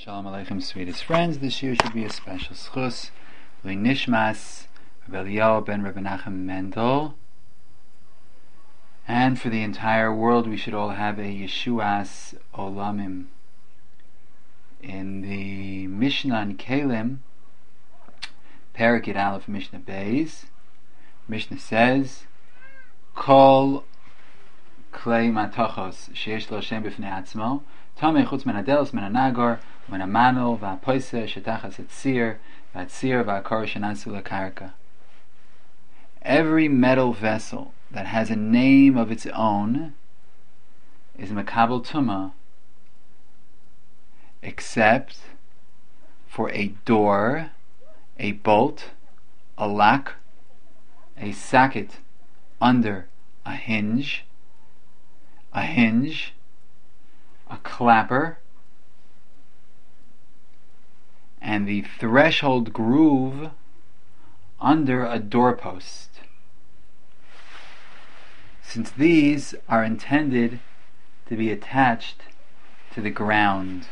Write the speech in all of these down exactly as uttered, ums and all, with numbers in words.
Shalom Aleichem, sweetest friends. This year should be a special schus. Lui Nishmas, Rabbi Eliyahu ben Rabbi Nachum Mendel. And for the entire world, we should all have a Yeshuas Olamim. In the Mishnah in Kalim, Perek Yud Aleph Mishnah Beis, Mishnah says, Kol Klei Matachos Sheyesh Lo Shem B'fnei Atzmo Tamei Chutz Men Adelos Men Anagor Men Amanol Va'Poise Shetachas Etzir Va'Tzir Va'Kor Shenasu L'Karka. Every metal vessel that has a name of its own is Makabel Tumah, except for a door, a bolt, a lock, a socket under a hinge, a hinge, a clapper, and the threshold groove under a doorpost. Since these are intended to be attached to the ground.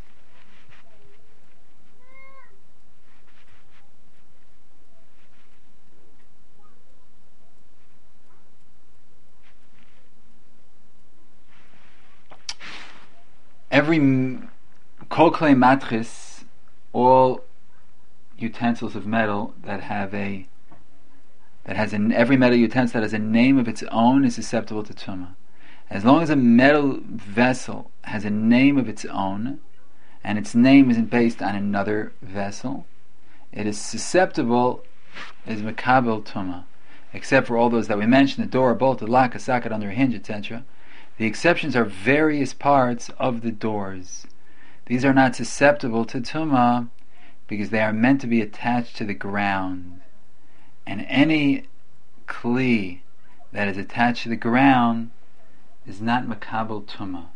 Every kol klei matris, all utensils of metal that have a that has an every metal utensil that has a name of its own is susceptible to tumah. As long as a metal vessel has a name of its own, and its name isn't based on another vessel, it is susceptible, is makabel tumah, except for all those that we mentioned: the door, a bolt, a lock, a socket under a hinge, et cetera. The exceptions are various parts of the doors. These are not susceptible to tumah because they are meant to be attached to the ground. And any kli that is attached to the ground is not makabel tumah.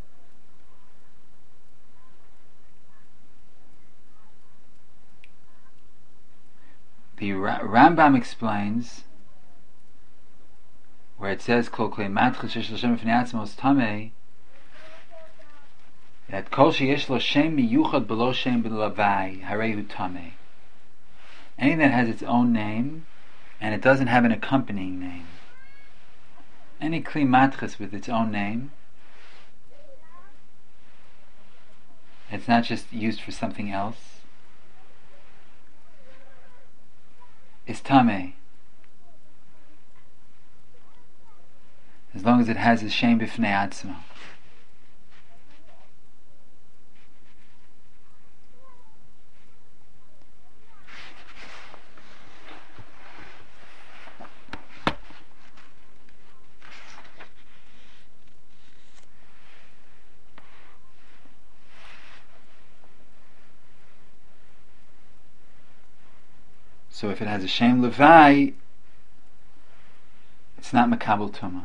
The Rambam explains, where it says kol klei matris sheyesh lo shem b'fnei atzmo tamei, that kol sheyesh lo shem miyuchad b'lo shem b'lavai harehu tamei. Anything that has its own name and it doesn't have an accompanying name, any kli matris with its own name, it's not just used for something else, is tamei, as long as it has a shem b'fnei atzmo. So if it has a shem levai, it's not makabel tumah.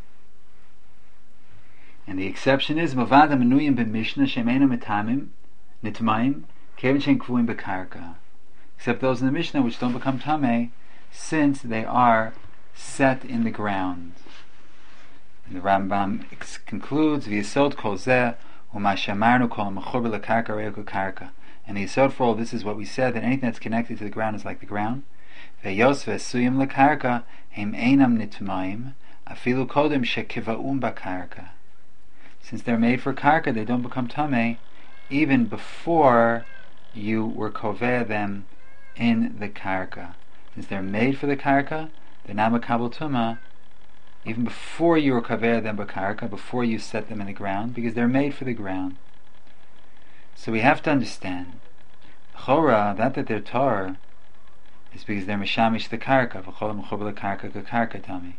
And the exception is mavad amenuyim b'mishnah shemeinu mitamim nitmaim kevin shein kvuim b'karka, except those in the Mishnah which don't become tamei since they are set in the ground. And the Rambam ex- concludes v'yesod kol zeh u'ma shamarnu kol mechur b'lekarka re'eku karka. And the yesod for all this is what we said, that anything that's connected to the ground is like the ground. Ve'yos ve'suyim lekarka hem einam nitmaim afilu kodem shekiva'um b'karka. Since they're made for karka, they don't become tamei even before you were koveh them in the karka. Since they're made for the karka, they're not makabel tumah even before you were koveh them b'karka, before you set them in the ground, because they're made for the ground. So we have to understand, chora, that that they're tar, is because they're mishamish the karka, v'chol mechubel karka k'karka tami.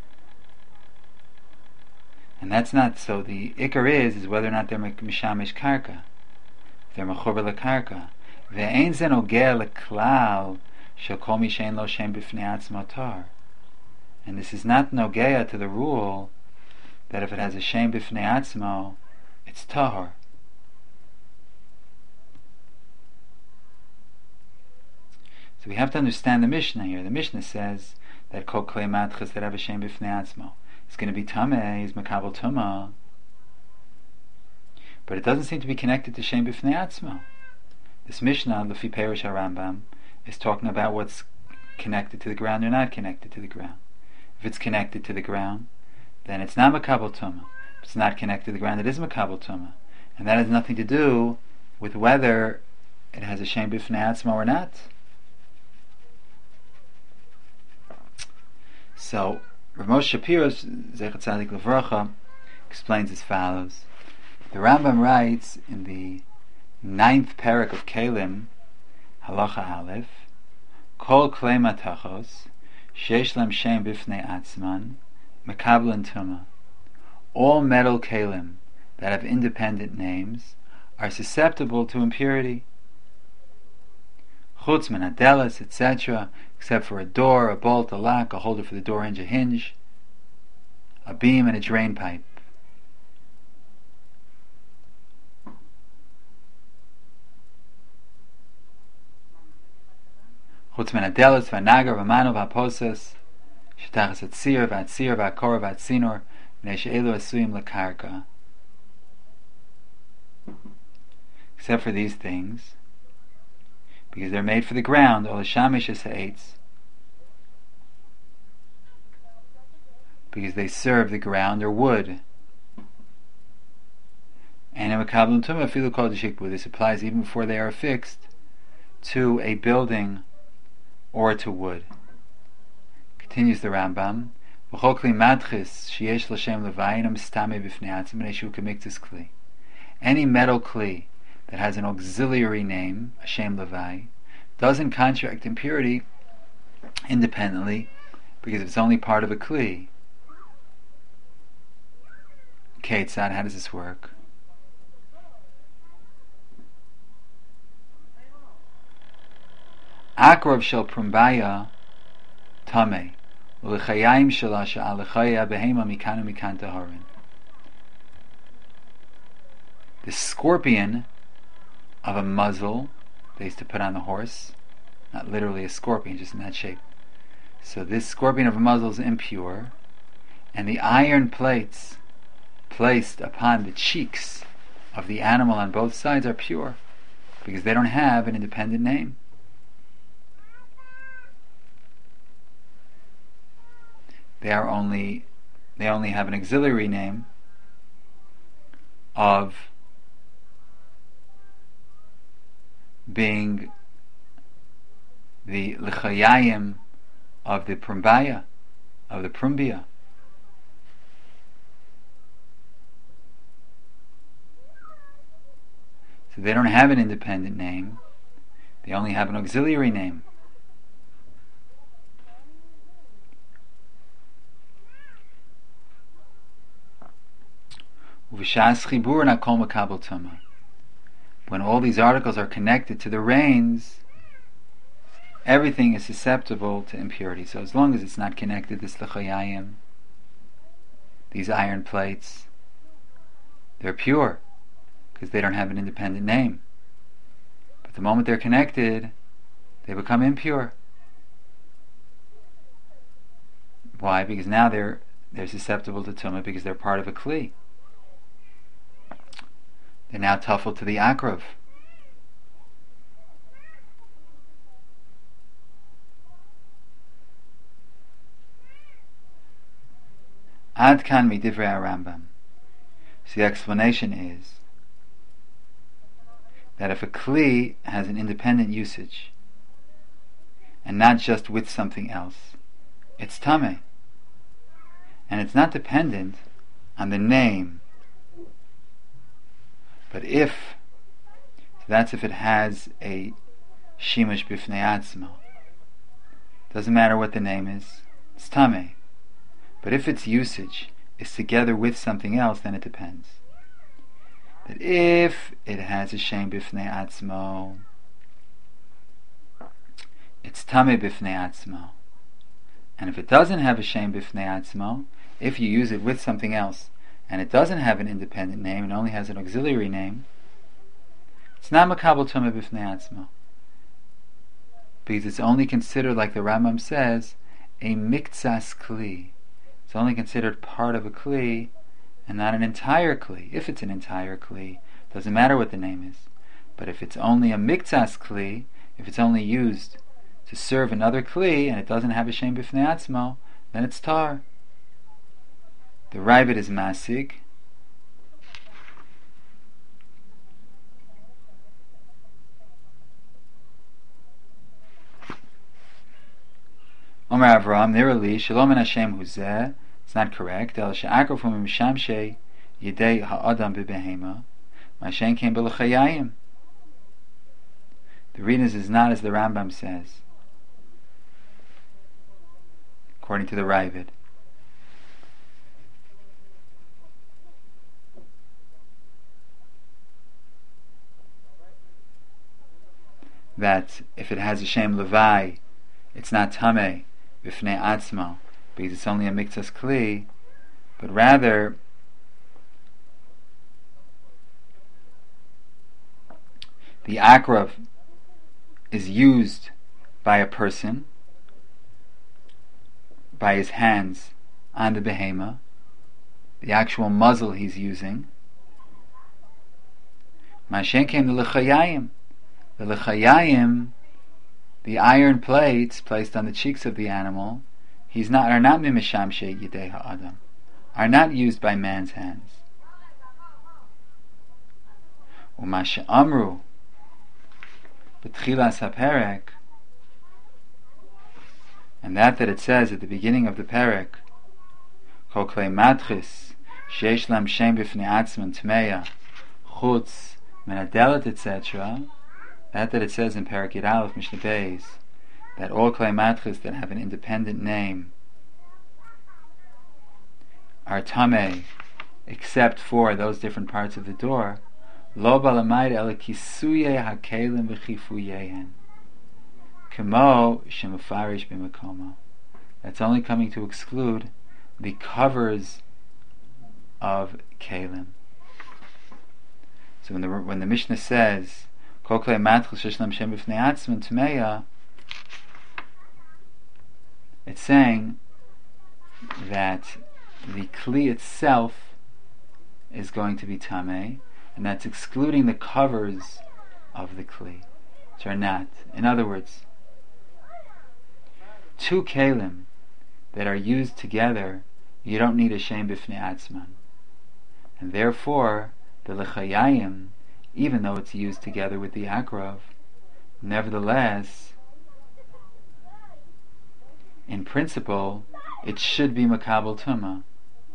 And that's not so. The ikar is is whether or not they're mishamish karka. If they're mechubel karka, ve'ein zen ogeh leklal shel kol mi shein lo shem b'fnei atzmo tar. And this is not nogea to the rule that if it has a shem b'fnei atzmo, it's tahor. So we have to understand the Mishnah here. The Mishnah says that kol klei matris that have a shem b'fnei atzmo, it's going to be tamei, is makabel tumah. but it doesn't seem to be connected to Shem B'fnei Atzmo. This Mishnah, Lefi Perish HaRambam, is talking about what's connected to the ground or not connected to the ground. If it's connected to the ground, then it's not Makabel Tumah. If it's not connected to the ground, it is Makabel Tumah. And that has nothing to do with whether it has a Shem B'fnei Atzmo or not. So, Rav Moshe Shapiro, Zecher Tzadik Levracha, explains as follows. The Rambam writes in the ninth parak of Kelim, Halacha Aleph, Kol Klei Matachos, Sheish Lem Shem B'fnei Atzman, Mekablen Tumah. All metal Kelim that have independent names are susceptible to impurity. Chutz min hadelas, et cetera, except for a door, a bolt, a lock, a holder for the door hinge, a hinge, a beam, and a drain pipe. Chutz min hadelas, v'nagar, v'mano, v'aposes, shetachas atzir, v'atzir, v'akor, v'atzinor, v'nei she'elu asuyim l'karka. Except for these things, because they're made for the ground, or the shamish ha'etz, because they serve the ground or wood. And in Mekabel Tumah, Afilu Kol D'Shikbu, this applies even before they are affixed to a building or to wood. Continues the Rambam, V'chol kli matchis sheyesh l'shem levayinam stame b'fnei atzmo b'nei shu k'miktzas kli. Any metal kli that has an auxiliary name, a Shem Levai, doesn't contract impurity independently because it's only part of a Kli. Ketzad, how does this work? Akrov shel prumbaya tame, u'lechayayim shela she'alechaya behema mikanu mikan taharin. The scorpion of a muzzle they used to put on the horse, not literally a scorpion, just in that shape. So this scorpion of a muzzle is impure, and the iron plates placed upon the cheeks of the animal on both sides are pure, because they don't have an independent name. They are only they only have an auxiliary name of being the l'chayayim of the prumbaya, of the prumbia. So they don't have an independent name, they only have an auxiliary name. Uv'shas chibur nakol makabel tumah. When all these articles are connected to the reins, everything is susceptible to impurity. So as long as it's not connected, this l'chayayim, these iron plates, they're pure, because they don't have an independent name. But the moment they're connected, they become impure. Why? Because now they're they're susceptible to tumah because they're part of a kli. They're now tuffled to the akrov. Ad kan midivrei Rambam. So the explanation is that if a kli has an independent usage and not just with something else, it's tameh, and it's not dependent on the name. But if, so that's if it has a shimush b'fnei atzmo. Doesn't matter what the name is, it's tameh. But if its usage is together with something else, then it depends. That if it has a shem b'fnei atzmo, it's tameh b'fnei atzmo. And if it doesn't have a shem b'fnei atzmo, if you use it with something else, and it doesn't have an independent name, and only has an auxiliary name, it's not makabel tumah b'fnei atzmo, because it's only considered, like the Rambam says, a miktsas kli. It's only considered part of a kli, and not an entire kli. If it's an entire kli, Doesn't matter what the name is. But if it's only a miktsas kli, if it's only used to serve another kli and it doesn't have a shem b'fnei atzmo, then it's tar. The Ravid is masig. Omer Avraham, Nirali, Shalom and Hashem Huzeh. It's not correct. El she'akro from Mishamshe Yedei Ha'adam B'Behema. Mashen came B'Lechayayim. The reading is not as the Rambam says, according to the Ravid. That if it has a Shem Levai, it's not Tameh B'fnei Atzmo, because it's only a Miktsas Kli, but rather the Akrav is used by a person, by his hands on the Behema, the actual muzzle he's using. Mashen came the L'chayayim. The L'chayayim, the iron plates placed on the cheeks of the animal, he's not are not mimishamshe yidei ha'adam, are not used by man's hands. Umashe amru b'tchilas haperek, and that that it says at the beginning of the perek, kol klei matchis sheish lam shem b'fnei atzman tmeya chutz min hadelet et cetera. That that it says in Perek Yud Aleph Mishnah Beis, that all klei matchis that have an independent name are tamei, except for those different parts of the door. Lo balamayde ele kisuye hakelim v'chifuyehen, kemo shemufarish b'makomo. That's only coming to exclude the covers of kelim. So when the when the Mishnah says Kol klei matchis sheish lam shem b'fnei atzman tmeya, it's saying that the kli itself is going to be tamei, and that's excluding the covers of the kli, which are not. In other words, two kelim that are used together, you don't need a shem b'fnei atzman, and therefore the l'chayayim, even though it's used together with the akrav, nevertheless, in principle, it should be makabel tuma.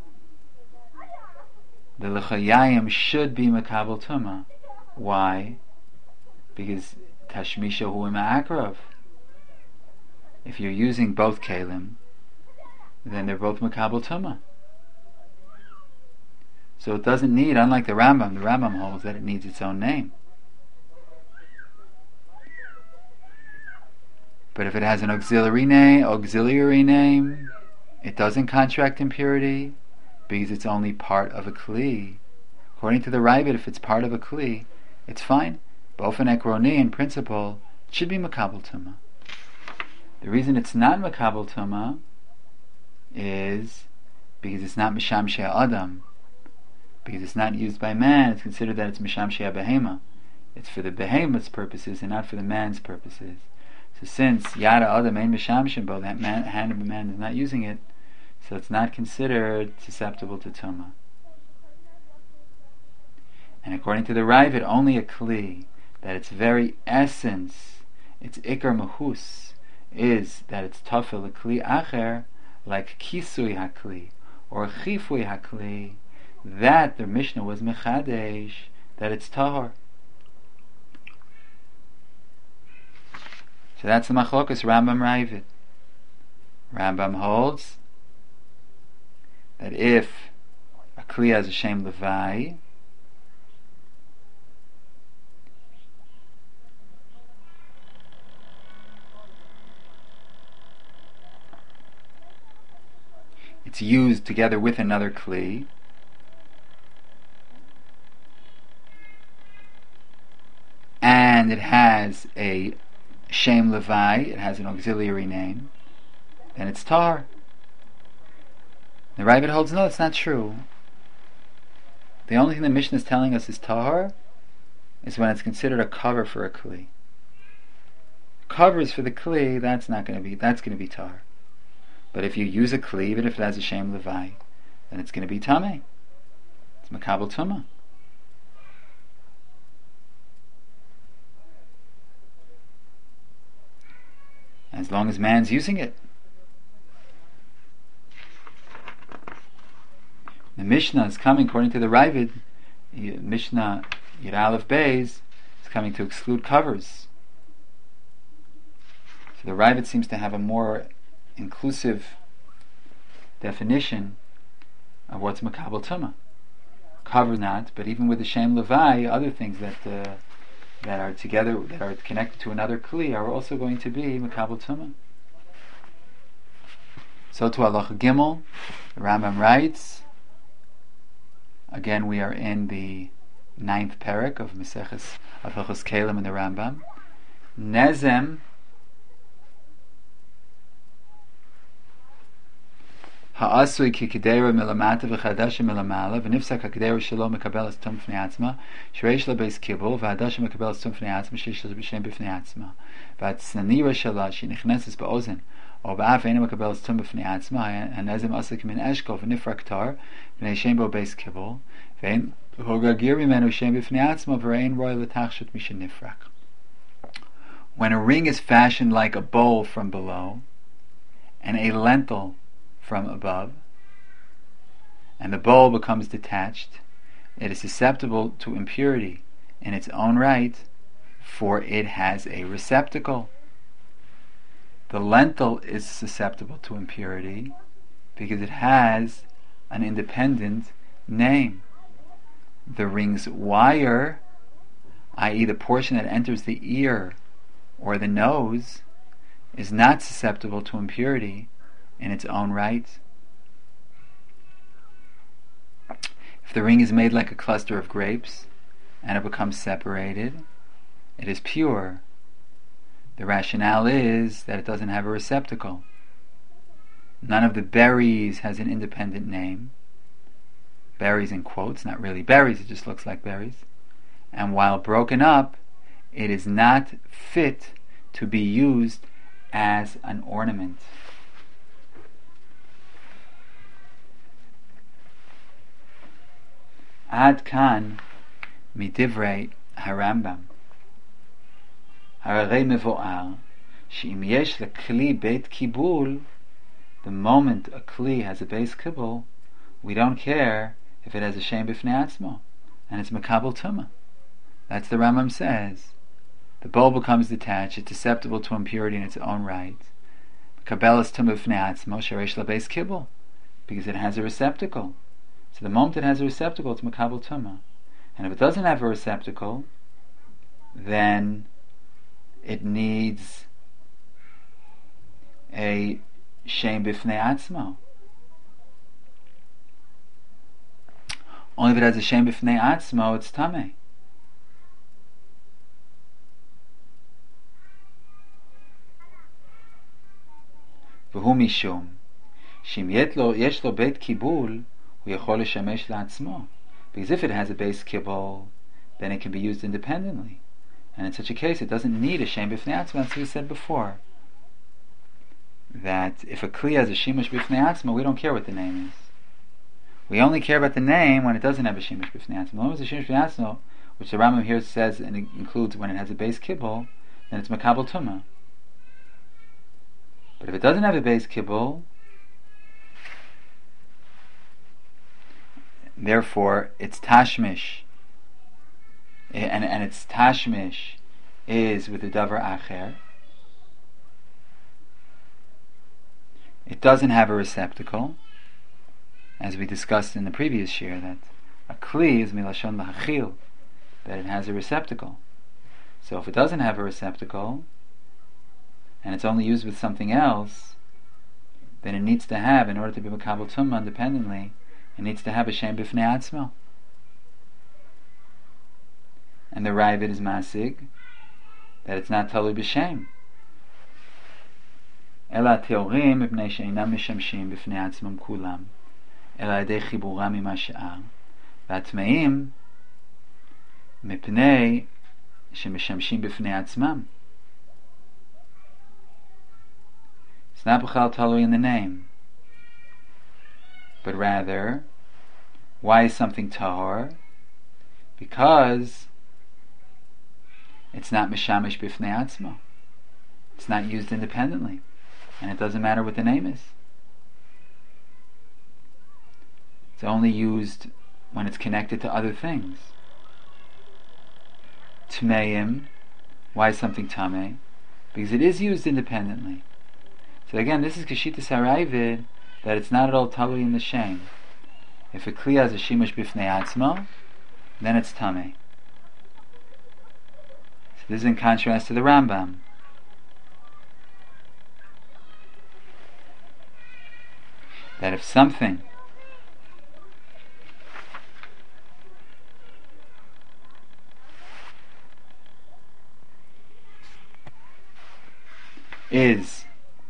The l'chayayim should be makabel tuma. Why? Because tashmisha hu ima akrav. If you're using both kelim, then they're both makabel tuma. So it doesn't need, unlike the Rambam, the Rambam holds that it needs its own name. But if it has an auxiliary name, auxiliary name, it doesn't contract impurity because it's only part of a kli. According to the Ravid, if it's part of a kli, it's fine. Bofen ekroni, in principle, it should be makabel tuma. The reason it's not makabel tuma is because it's not mishamshei adam. Because it's not used by man, it's considered that it's mishamshei behema. It's for the behemoth's purposes and not for the man's purposes. So since yada adam ein mishamshei bo, that man, hand of a man is not using it, so it's not considered susceptible to tuma. And according to the Ravid, only a kli, that its very essence, its ikar mahus, is that it's tafel a kli acher, like kisui hakli or chifui hakli, that the Mishnah was mechadesh, that it's tahor. So that's the machlokas Rambam Ravid. Rambam holds that if a kli has a shem levai, it's used together with another kli, and it has a shem levai, it has an auxiliary name, then it's tar. The Ravid holds no, it's not true. The only thing the Mishnah is telling us is tar is when it's considered a cover for a kli. Covers for the kli, that's not going to be, that's going to be tar. But if you use a kli, even if it has a shem levai, then it's going to be tameh. It's makabel tumah. As long as man's using it. The Mishnah is coming, according to the Ravid, Mishnah Yud Aleph Beis is coming to exclude covers. So the Ravid seems to have a more inclusive definition of what's makabel tumah. Cover not, but even with the shem levai, other things that uh, that are together, that are connected to another kli, are also going to be makabel tumah. So to Halacha Gimel, the Rambam writes. Again, we are in the ninth parak of Maseches of Hilchos Kelim in the Rambam. Nezem ha'asui ki kedera milamata v'chadasha milamala v'nifsak ha'kedera shelo mekabel es tum fnei atzma shreish la beis kibul v'hadasha mekabel es tum fnei atzma sheish la b'shem b'fnei atzma v'atznanira shela she nichneses ba'ozen or ba'af eina mekabel es tum b'fnei atzma ha'nezem asik min eshkol v'nifrak tar v'nei shem bo beis kibul v'ein hogagir mimenu shem b'fnei atzma v'rein roi l'tachshut mishen nifrak. When a ring is fashioned like a bowl from below and a lentil from above, and the bowl becomes detached, it is susceptible to impurity in its own right, for it has a receptacle. The lentil is susceptible to impurity because it has an independent name. The ring's wire, that is the portion that enters the ear or the nose, is not susceptible to impurity in its own right. If the ring is made like a cluster of grapes and it becomes separated, it is pure. The rationale is that it doesn't have a receptacle. None of the berries has an independent name. Berries in quotes, not really berries, it just looks like berries. And while broken up, it is not fit to be used as an ornament. Ad kan midivrei harambam. Harei mevo'ar she'im yesh lekli beit kibul. The moment a kli has a base kibul, we don't care if it has a shem b'fnei atzmo, and it's makabel tumah. That's the Rambam says. The bowl becomes detached; it's susceptible to impurity in its own right. Kabelas tumah b'fnei atzmo shereish la base kibul, because it has a receptacle. So the moment it has a receptacle, it's makabel tumah. And if it doesn't have a receptacle, then it needs a shem b'fnei atzmo. Only if it has a shem b'fnei atzmo, it's tameh. V'hu mishum shim yesh lo beit kibul because if it has a base kibul, then it can be used independently, and in such a case it doesn't need a shem b'fnei atzma. That's what we said before, that if a kli has a shimush b'fnei atzma, we don't care what the name is. We only care about the name when it doesn't have a shimush b'fnei atzma. As long as the shimush b'fnei atzma, which the Rambam here says and it includes when it has a base kibul, then it's makabel tumah. But if it doesn't have a base kibul, therefore, its tashmish, and, and its tashmish is with the davar acher. It doesn't have a receptacle, as we discussed in the previous year, that a kli is milashon lahachil, that it has a receptacle. So if it doesn't have a receptacle, and it's only used with something else, then it needs to have, in order to be makabel tumah independently, it needs to have a shem b'fnei atzmo. And the Ravid is masig that it's not totally b'shem. Ela teorim mipnei she'inam mishamshim b'fnei atzmam kulam, ela yedei chiburam ima she'ar, v'atmeim מפני שמשמשים בפני עצמם. It's not b'chal talui in the name, but rather, why is something tahor? Because it's not mishamish b'fnei atzma. It's not used independently, and it doesn't matter what the name is. It's only used when it's connected to other things. Tmeim, why is something tameh? Because it is used independently. So again, this is Keshitas HaRavid, that it's not at all talui in the shem. If a kli has a shimush b'fnei atzma, then it's tameh. So this is in contrast to the Rambam. That if something is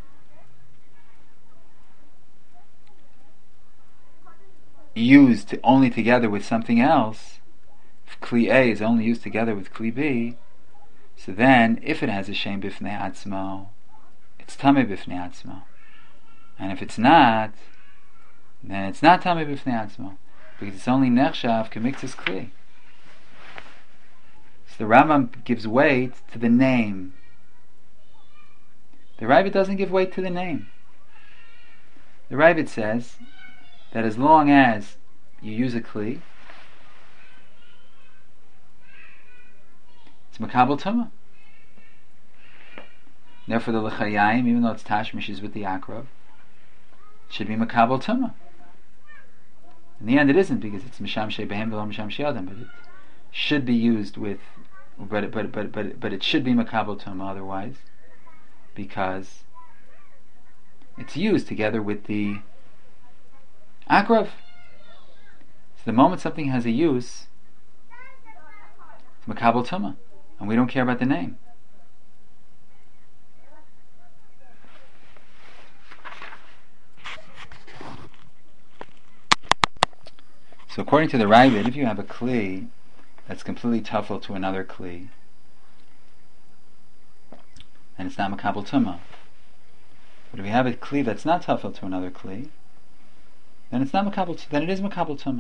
used only together with something else, if Kli A is only used together with Kli B, so then if it has a Shem Bifnei Atzmo, it's Tameh Bifnei Atzmo. And if it's not, then it's not Tameh Bifnei Atzmo, because it's only Nechshav K'miktzas Kli. So the Rambam gives weight to the name. The Ravid doesn't give weight to the name. The Ravid says that as long as you use a Kli, it's Makabel Tumah. Therefore the L'chayayim, even though it's Tashmish is with the Akrav, it should be Makabel Tumah. In the end it isn't, because it's Misham Shei Behem V'lo Misham Shei Adam, but it should be used with, but, but, but, but, but it should be Makabel Tumah otherwise, because it's used together with the Akrav. So the moment something has a use, it's Makabel Tumah, and we don't care about the name. So according to the Ravid, if you have a Kli that's completely tuffle to another Kli, and it's not Makabel Tumah. But if you have a Kli that's not tuffle to another Kli, then it's not Makabel, then it is Makabel Tumah.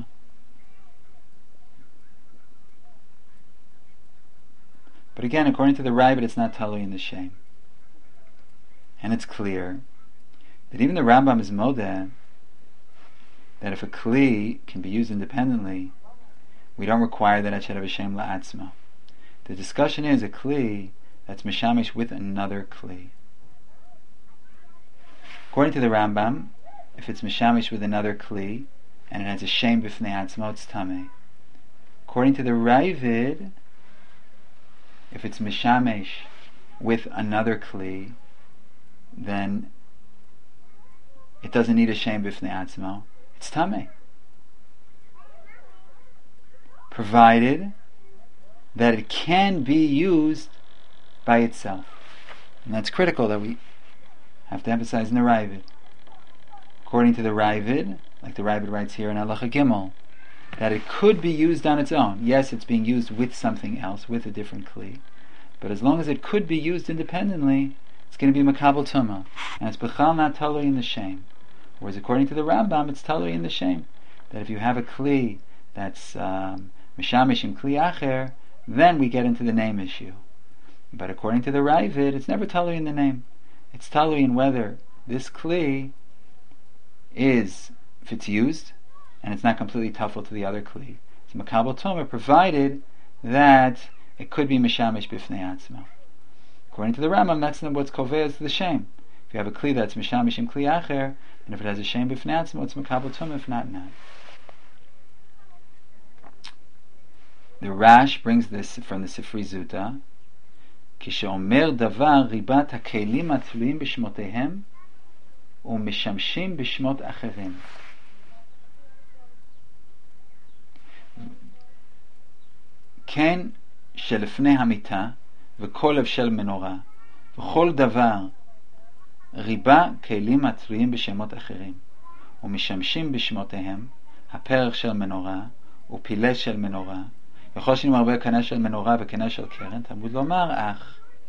But again, according to the Ravid, it's not talui in the shem. And it's clear that even the Rambam is modeh that if a Kli can be used independently, we don't require that it should have a shem la'atzma. The discussion is a Kli that's mishamish with another Kli. According to the Rambam, if it's mishamish with another Kli and it has a shem b'fnei atzma, it's tameh. According to the Ravid, if it's mishamish with another Kli, then it doesn't need a shem b'fnei atzma, it's tameh. Provided that it can be used by itself. And that's critical that we have to emphasize in the Ravid. According to the Ravid, like the Ravid writes here in Halacha Gimel, that it could be used on its own. Yes, it's being used with something else, with a different Kli, but as long as it could be used independently, it's going to be Makabel Tumah, and it's B'chal not talui in the shem. Whereas according to the Rambam, it's talui in the shem, that if you have a Kli that's um, Mishamish im Kli Acher, then we get into the name issue. But according to the Ravid, it's never talui in the name. It's talui in whether this Kli is, if it's used, and it's not completely tuffle to the other Kli. It's Makabel Tumah, provided that it could be Mishamish b'fnei atzma. According to the Rambam, that's what's koveh is the shem. If you have a Kli that's Mishamish im Kli Acher, and if it has a shem b'fnei atzma, it's Makabel Tumah, if not, not. The Rash brings this from the Sifri Zuta. כשאומר דבר ריבת הכלים התלויים בשמותיהם ומשמשים בשמות אחרים. כן שלפני המיטה וכל לב של מנורה וכל דבר ריבה כלים התלויים בשמות אחרים ומשמשים בשמותיהם הפרח של מנורה ופילה של מנורה וחושן מרבה קנה של מנורה וקנה של קרן, תלמוד לומר ach.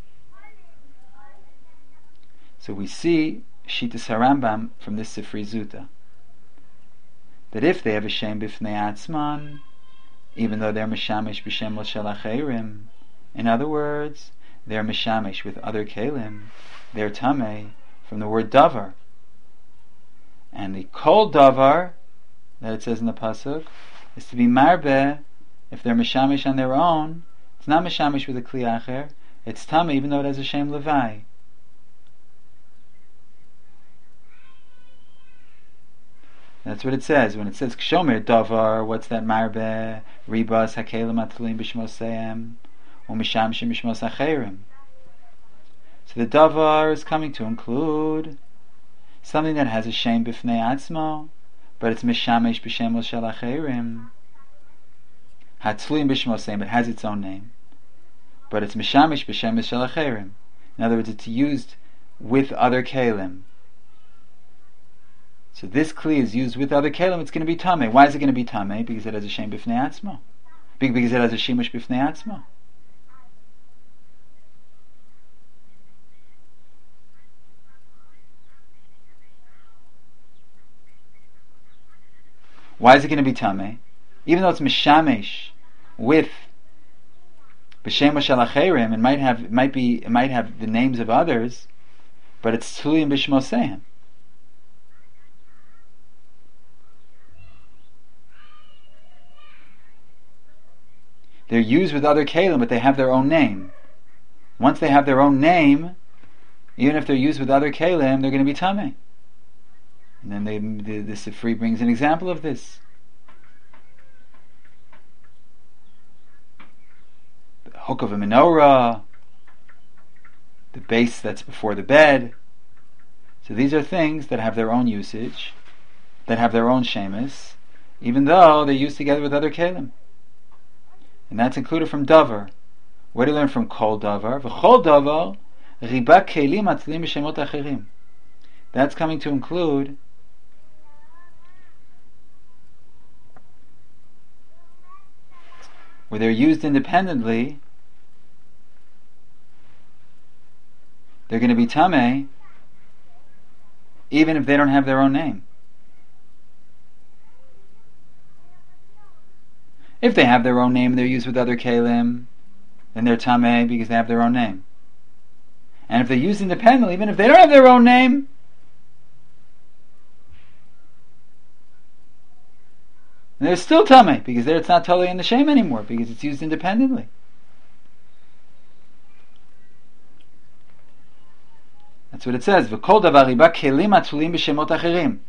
So we see Shitas HaRambam from this Sifri Zuta, that if they have a shem b'fnei atzman, even though they're mishamish b'shem shel acherim, in other words, they're mishamish with other kelim, they're tamei from the word davar. And the kol davar that it says in the pasuk is to be marbe. If they're mishamish on their own, it's not mishamish with a kli acher, it's tamei even though it has a shem levai. That's what it says. When it says kshomer davar, what's that marbe? Ribas hakelim atluim b'shmoseim or mishamshim b'shmos acherim. So the davar is coming to include something that has a shem b'fnei atzmo, but it's mishamesh b'shemos shel acherim. Hatluim b'shmoseim, it has its own name, but it's mishamesh b'shemos shel acherim. In other words, it's used with other kelim. So this kli is used with other kelim, it's going to be tamei. Why is it going to be tamei? Because it has a shem b'fnei atzmo. Because it has a shimush b'fnei atzmo. Why is it going to be tamei? Even though it's mishamesh with b'shem shel acherim, it might have, it might be, it might have the names of others, but it's tuliyim b'shmoseim. They're used with other kelim, but they have their own name. Once they have their own name, even if they're used with other kelim, they're going to be tamei. And then they, the, the Sifri brings an example of this. The hook of a menorah, the base that's before the bed. So these are things that have their own usage, that have their own shemus, even though they're used together with other kelim. And that's included from davar. Where do you learn from kol davar? V'chol davar riba kelim atlim b'shemot acherim. That's coming to include where they're used independently. They're going to be tamei, even if they don't have their own name. If they have their own name and they're used with other kelim, then they're tamei because they have their own name. And if they're used independently, even if they don't have their own name, they're still tamei because there it's not totally in the shem anymore because it's used independently. That's what it says. V'kol davar riba kelim atzulim b'shemot acherim.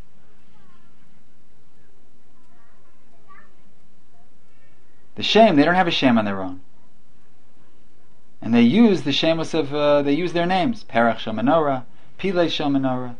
The shem, they don't have a shem on their own, and they use the shemos of uh, they use their names. Perach shel menorah, Pilei shel menorah.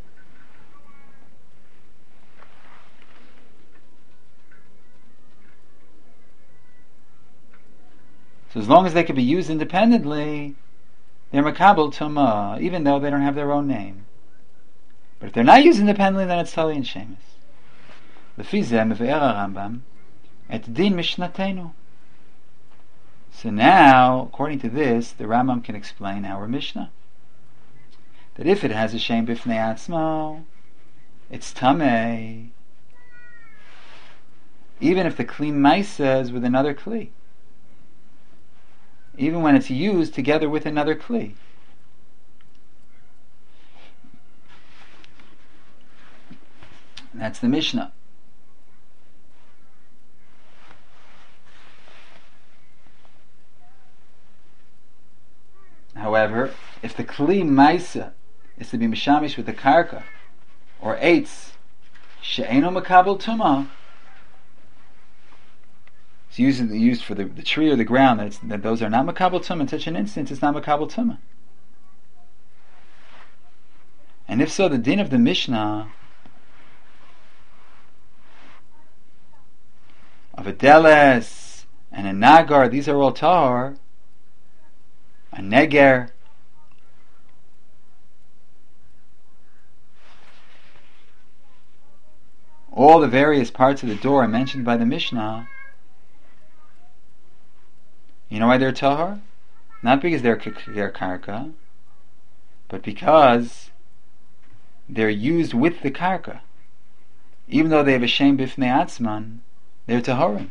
So as long as they could be used independently, they're makabel tumah, even though they don't have their own name. But if they're not used independently, then it's tali and shemus. Lefi zeh meve'er Rambam et din mishnatenu. So now, according to this, the Rambam can explain our Mishnah. That if it has a shem b'fnei atzmo, it's tamei, even if the kli maisa is with another kli. Even when it's used together with another kli. That's the Mishnah. However, if the kli maisa is to be mishamish with the karka or eitz she'eno makabel tumah, it's used, used for the, the tree or the ground, that, that those are not makabel tumah. In such an instance, it's not makabel tumah. And if so, the din of the Mishnah of a deles and a nagar, these are all tahor. A neger, all the various parts of the door mentioned by the Mishnah, You know why they're tahor? Not because they're, they're karka, but because they're used with the karka. Even though they have a shem bifnei atzman, they're tahorim.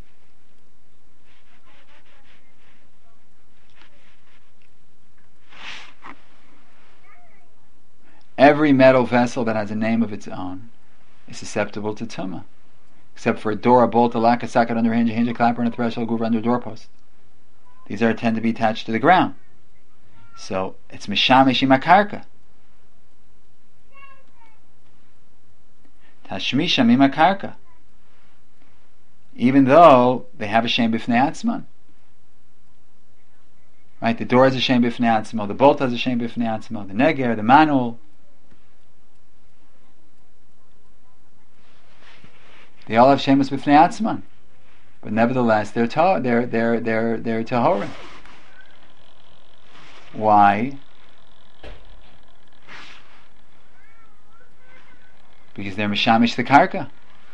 Every metal vessel that has a name of its own is susceptible to tumah, except for a door, a bolt, a lock, a socket under a hinge, a hinge, a clapper, and a threshold, groover under a doorpost. These are tend to be attached to the ground. So it's mishamish im akarka. Tashmisham im akarka. Even though they have a shem bifnei atzman. Right? The door has a shem bifnei atzmo, the bolt has a shem bifnei atzmo, the neger, the manul. They all have shemus b'fnei atzman, but nevertheless they're ta- they're they're they're they're tahorim. Why? Because they're mishamish the karka.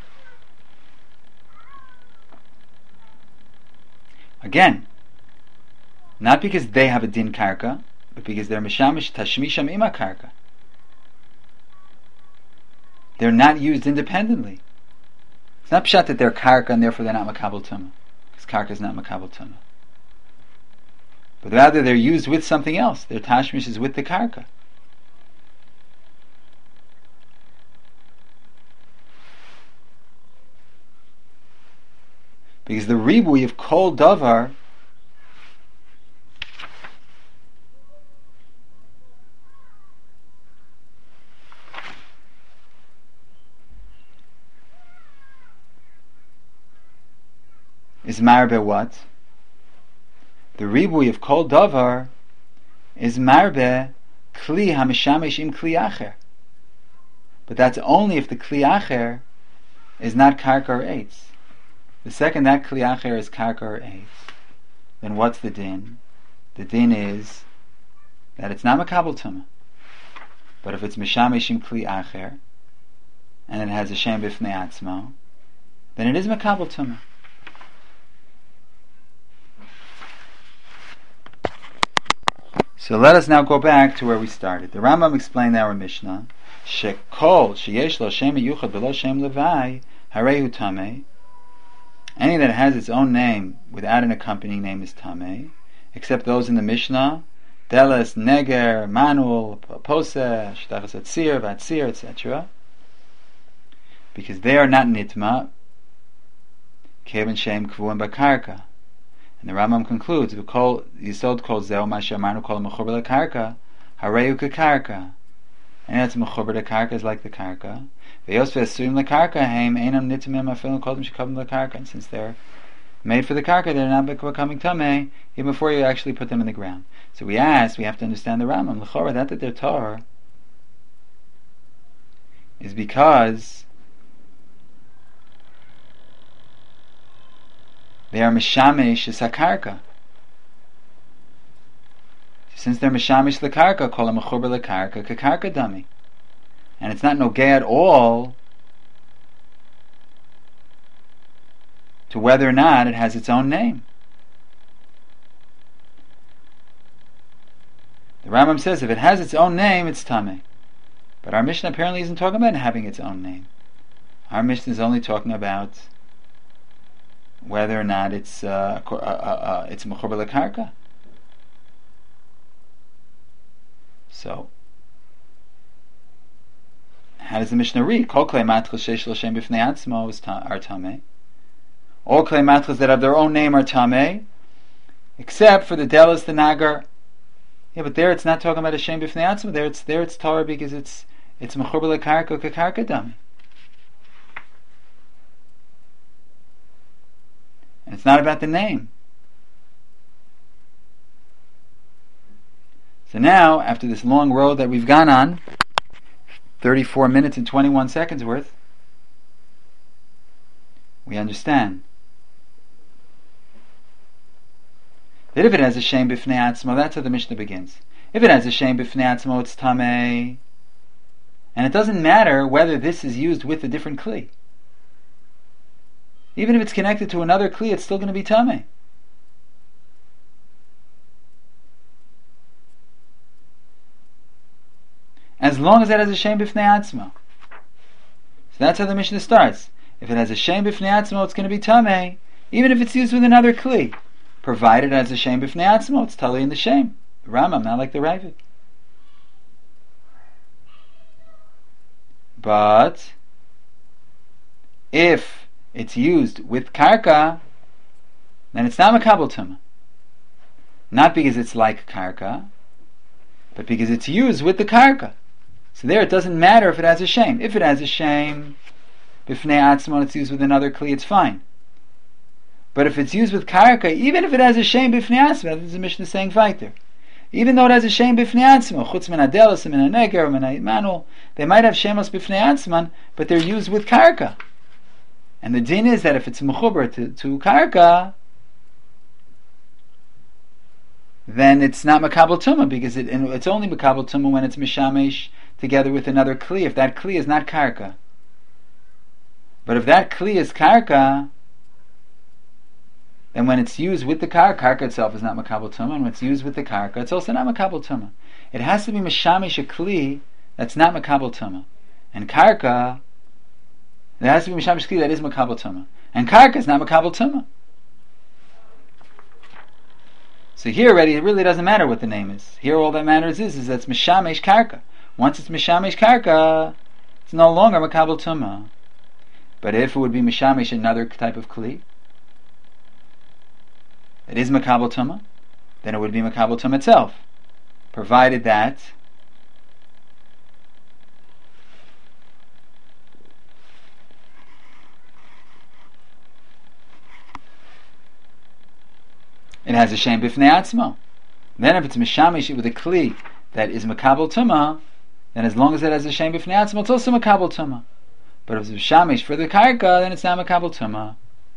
Again, not because they have a din karka, but because they're mishamish tashmisham ima karka. They're not used independently. It's not pshat that they're karka and therefore they're not makabel tumah, because karka is not makabel tumah. But rather they're used with something else. Their tashmish is with the karka. Because the ribui of kol davar is marbe what? The ribui of kol davar is marbe kli hamishamish im kli acher. But that's only if the kli acher is not karka or eitz. The second that kli acher is karka or eitz, then what's the din? The din is that it's not makabel tumah. But if it's mishamish im kli acher and it has a shem bifnei atzmo, then it is makabel tumah. So let us now go back to where we started. The Rambam explained our Mishnah, Shekol sheyesh lo shem yuchad below shem levai harehu tameh. Any that has its own name without an accompanying name is tameh, except those in the Mishnah, Deles, Neger, Manul, Poseh, Shtachas Atzir, Vatzir, et cetera. Because they are not nitma, Kevin Shem Kvuim Bakarka. And the Rambam concludes, Yisod kol zeh u'masher amarnu kol mechuber lekarka, hareu kekarka. And that's mechuber lekarka is like the karka. Ve'yos ve'asuim lekarka heim einam nitimim afilin kodim shekavim lekarka. And since they're made for the karka, they're not becoming tameh even before you actually put them in the ground. So we ask, we have to understand the Rambam. L'chora, that that they're tar is because they are mishamish sakarka. Since they're mishamish lekarka, kol mechuber lekarka kekarka dami, and it's not nogay at all to whether or not it has its own name. The Rambam says if it has its own name, it's tameh. But our Mishnah apparently isn't talking about having its own name. Our Mishnah is only talking about whether or not it's uh, uh, uh, uh, it's mechuber lekarka. So, how does the Mishnah read? Kol klei matchos sheish lo shem b'fnei atzmo are tameh. All klei matchos that have their own name are tameh, except for the delis, the nagar. Yeah, but there it's not talking about a shem b'fnei atzmo. There it's there it's Torah because it's it's mechuber lekarka kekarka dami. And it's not about the name. So now, after this long road that we've gone on, thirty-four minutes and twenty-one seconds worth, we understand that if it has a shem b'fnei atzmo, that's how the Mishnah begins. If it has a shem b'fnei atzmo, it's tameh. And it doesn't matter whether this is used with a different kli. Even if it's connected to another kli, it's still going to be tameh. as long as it has a shem b'fnei atzmo. So that's how the Mishnah starts. If it has a shem b'fnei atzmo, it's going to be tamei, even if it's used with another kli. Provided it has a shem b'fnei atzmo, it's totally in the shem. The Rambam, not like the Ravid. But if it's used with karka, then it's not makabel tumah. Not because it's like karka, but because it's used with the karka. So there it doesn't matter if it has a shem. If it has a shem, b'fnei atzmo, it's used with another kli, it's fine. But if it's used with karka, even if it has a shem b'fnei atzmo, this is the Mishnah saying weiter. Even though it has a shem b'fnei atzmo, chutz min adelos, min haneger, min ha'imanu, they might have shemos b'fnei atzman, but they're used with karka. And the din is that if it's mechuber to, to karka, then it's not makabel tumah, because it, it's only makabel tumah when it's mishamesh together with another kli, if that kli is not karka. But if that kli is karka, then when it's used with the karka, karka itself is not makabel tumah, and when it's used with the karka, it's also not makabel tumah. It has to be mishamesh a kli that's not makabel tumah. And karka, there has to be mishamesh kli that is makabel tumah. And karka is not makabel tumah. So here already, it really doesn't matter what the name is. Here all that matters is, is that it's mishamesh karka. Once it's mishamesh karka, it's no longer makabel tumah. But if it would be mishamesh another type of kli, it is makabel tumah, then it would be makabel tumah itself, provided that it has a shem b'fnei atzmo. Then if it's mishamesh with a kli that is makabel tumah, then as long as it has a shem b'fnei atzmo, it's also makabel tumah. But if it's mishamesh for the karka, then it's not makabel tumah.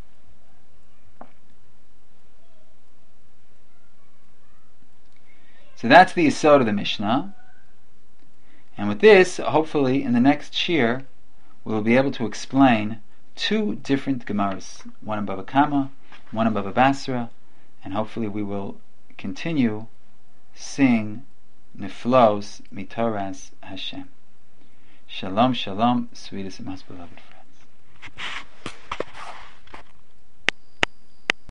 So that's the yesod of the Mishnah. And with this, hopefully, in the next shir, we will be able to explain two different Gemaras, one in Bava Kama, one in Bava Basra, and hopefully we will continue seeing Niflos Mitoras Hashem. Shalom, shalom, sweetest and most beloved friends.